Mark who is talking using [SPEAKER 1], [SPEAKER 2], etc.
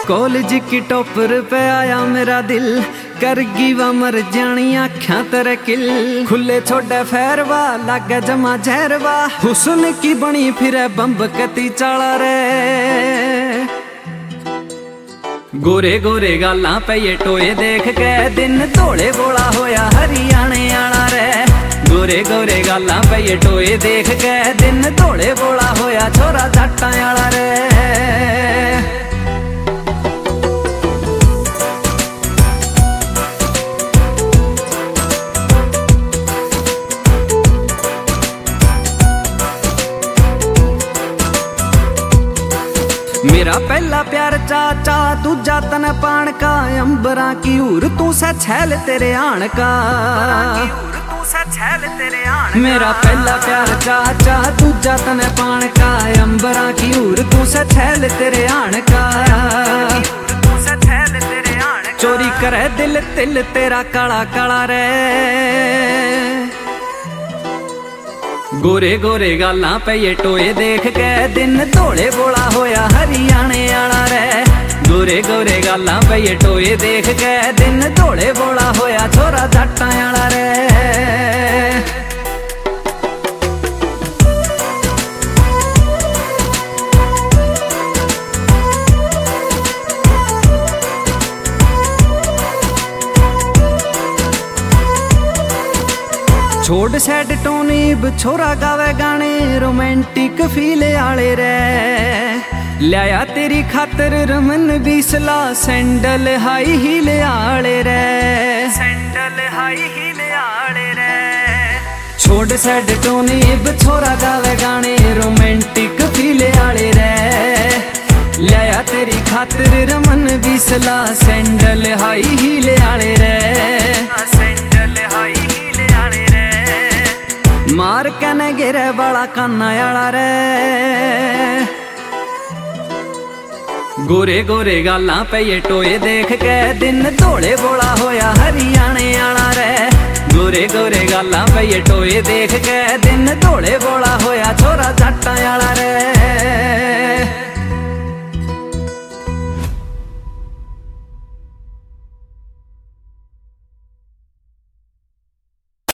[SPEAKER 1] College की topper पे आया मेरा दिल, करगी वा मर जानी आँखां तेरे किल। खुले छोड़े फैरवा लागे जमा जहरवा, हुस्न की बनी फिरे बंब कती चाला रे। गोरे गोरे गालां पे ये टोए देख के दिन धोले बोला होया हरियाणे आला रे। गोरे गोरे गालां पे ये टोए देख के दिन धोले बोला होया छोरा जट्टां आला रे। मेरा पहला प्यार चाचा दूजा तन पान का, अंबरा की उर तू सा छैल तेरे आन का। मेरा पहला प्यार चाचा दूजा तन पान का, अंबरा की उर तू सा छैल तेरे आन का। चोरी करे दिल तिल तेरा काला काला रे। गोरे गोरे गालां पे ये टोए देख के दिन धोले बोला होया हरियाणे आला रे। गोरे गोरे गालां पे ये टोए देख के दिन धोले बोला होया छोरा जट्टां आला रे। छोड़ सैड टोनीब छोरा गावे गाने रोमांटिक फील आले रे। लाया तेरी खातर Raman Beesla sandal high heel आले रे। सैंडल हाई हील आले रे। छोड़ सैड टोनीब छोरा गावे गाने रोमांटिक फील आले रे। लाया तेरी खातर Raman Beesla sandal high heel आले रे। सैंडल हाई मार के न गिरे बड़ा काना आला रे। गोरे गोरे गालां पे ये टोए देख के दिन धोले बोला होया हरियाणे आला रे। गोरे गोरे गालां पे ये टोए देख के दिन धोले बोला